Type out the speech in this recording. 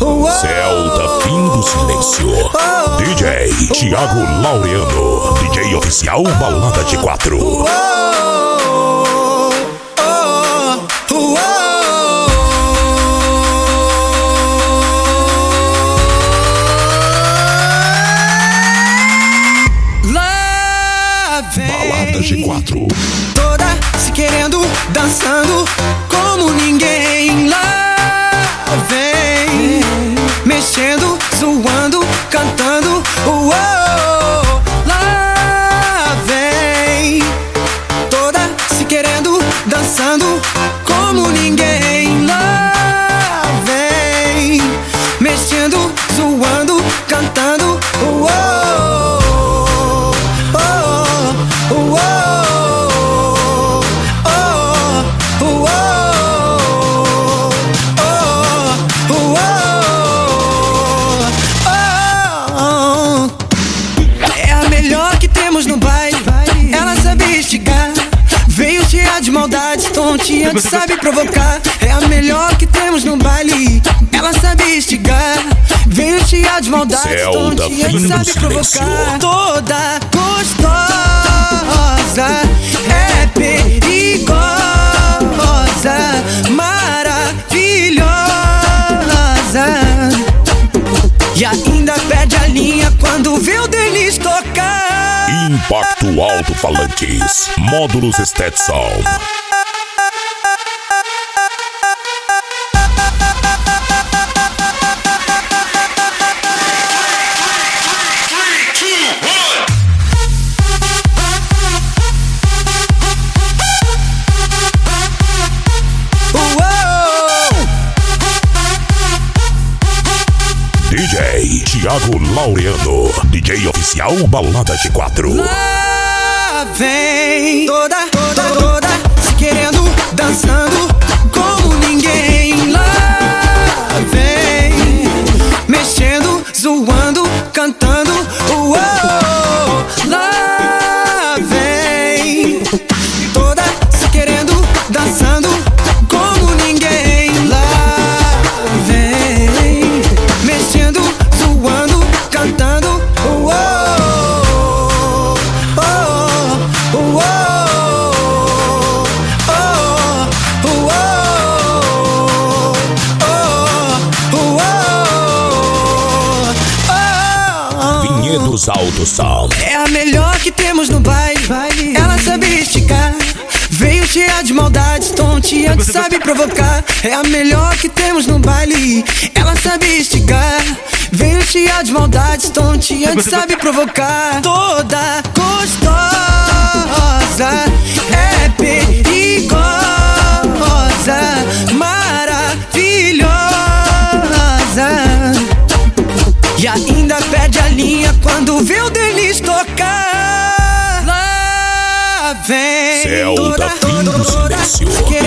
Celta Fim do Silêncio. DJ Thiago Laureano. DJ oficial Balada de 4. Balada G4. Toda se querendo, dançando como ninguém. Lá vem, mexendo, zoando, cantando. Lá vem, toda se querendo, dançando como ninguém. Lá vem, mexendo, zoando, cantando. De maldade, tontinha, sabe provocar. É a melhor que temos no baile. Ela sabe estigar. Veio cheia de maldade, tontinha, sabe provocar. Toda gostosa, é perigosa, maravilhosa. E ainda perde a linha quando vê o Denis tocar. Impacto Alto-Falantes. Módulos Stetson. DJ Thiago Laureano. DJ oficial Balada de 4. Lá vem, toda se querendo, dançando como ninguém. Lá vem, mexendo, zoando, cantando. Lá vem, toda se querendo, dançando como ninguém. Lá vem, mexendo, zoando, cantando. Vinhedos Alto Sound. É a melhor que temos no baile. Ela sabe esticar. Veio cheia de maldade, tontinha, sabe provocar. É a melhor que temos no baile. Ela sabe esticar. Veio cheia de maldade, tontinha, sabe provocar. Toda gostosa, é perigosa, maravilhosa. E ainda perde a linha quando vê o Denis tocar. Lá vem, Celta Fim do Silêncio.